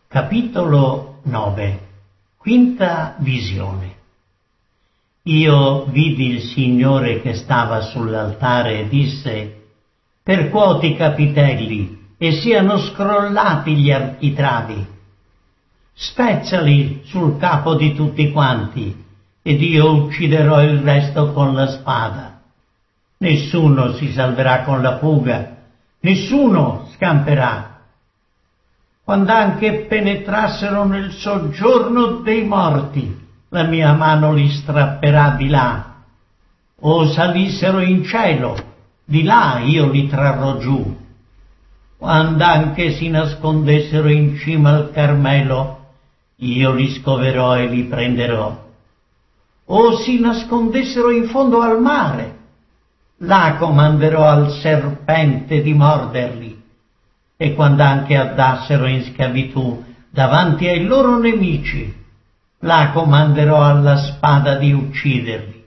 Capitolo 9. Quinta visione. Io vidi il Signore che stava sull'altare e disse: percuoti i capitelli e siano scrollati gli architravi. Spezzali sul capo di tutti quanti, ed io ucciderò il resto con la spada. Nessuno si salverà con la fuga, nessuno scamperà. Quando anche penetrassero nel soggiorno dei morti, la mia mano li strapperà di là. O salissero in cielo, di là io li trarrò giù. Quando anche si nascondessero in cima al Carmelo, io li scoverò e li prenderò. O si nascondessero in fondo al mare, là comanderò al serpente di morderli. E quando anche andassero in schiavitù davanti ai loro nemici, là comanderò alla spada di ucciderli.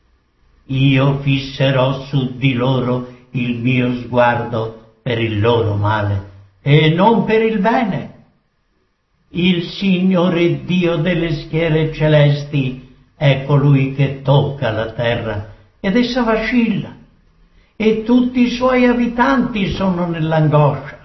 Io fisserò su di loro il mio sguardo per il loro male e non per il bene. Il Signore Dio delle schiere celesti è colui che tocca la terra ed essa vacilla, e tutti i suoi abitanti sono nell'angoscia.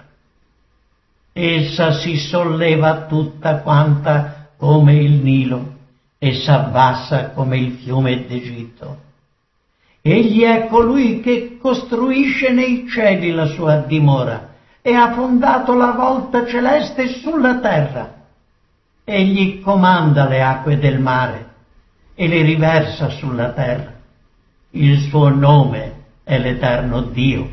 Essa si solleva tutta quanta come il Nilo e s'abbassa come il fiume d'Egitto. Egli è colui che costruisce nei cieli la sua dimora e ha fondato la volta celeste sulla terra. Egli comanda le acque del mare e le riversa sulla terra. Il suo nome è l'Eterno Dio.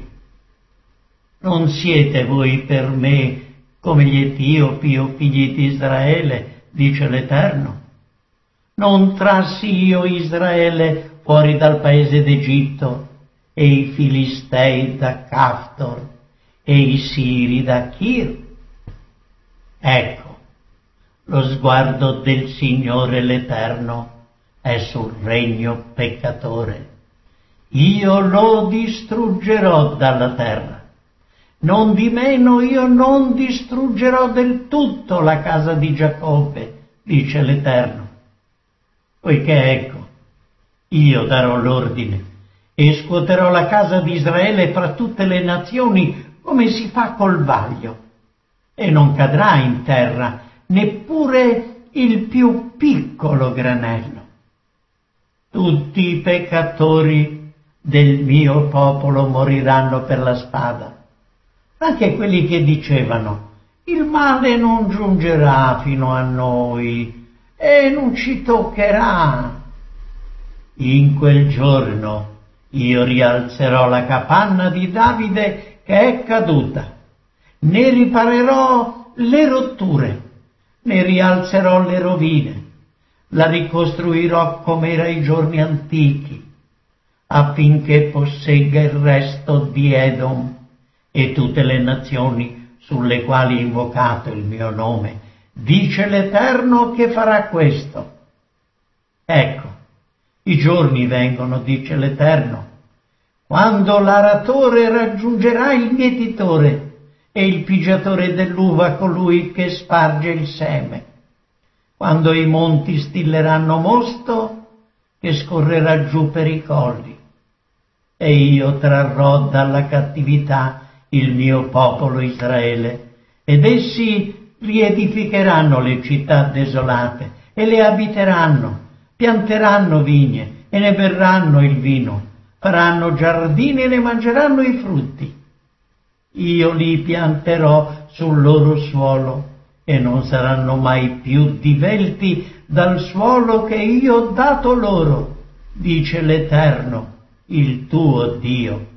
Non siete voi per me come gli Etiopi o figli di Israele, dice l'Eterno. Non trassi io Israele fuori dal paese d'Egitto, e i Filistei da Caftor, e i Siri da Kir? Ecco, lo sguardo del Signore l'Eterno è sul regno peccatore. Io lo distruggerò dalla terra. Non di meno io non distruggerò del tutto la casa di Giacobbe, dice l'Eterno. Poiché ecco, io darò l'ordine e scuoterò la casa di Israele fra tutte le nazioni come si fa col vaglio, e non cadrà in terra neppure il più piccolo granello. Tutti i peccatori del mio popolo moriranno per la spada. Anche quelli che dicevano: il male non giungerà fino a noi e non ci toccherà. In quel giorno io rialzerò la capanna di Davide che è caduta, ne riparerò le rotture, ne rialzerò le rovine, la ricostruirò come era ai giorni antichi, affinché possegga il resto di Edom e tutte le nazioni sulle quali è invocato il mio nome. Dice l'Eterno che farà questo. Ecco, i giorni vengono, dice l'Eterno, quando l'aratore raggiungerà il mietitore e il pigiatore dell'uva colui che sparge il seme, quando i monti stilleranno mosto che scorrerà giù per i colli, e io trarrò dalla cattività il mio popolo Israele, ed essi riedificheranno le città desolate e le abiteranno, pianteranno vigne e ne berranno il vino, faranno giardini e ne mangeranno i frutti. Io li pianterò sul loro suolo e non saranno mai più divelti dal suolo che io ho dato loro, dice l'Eterno, il tuo Dio.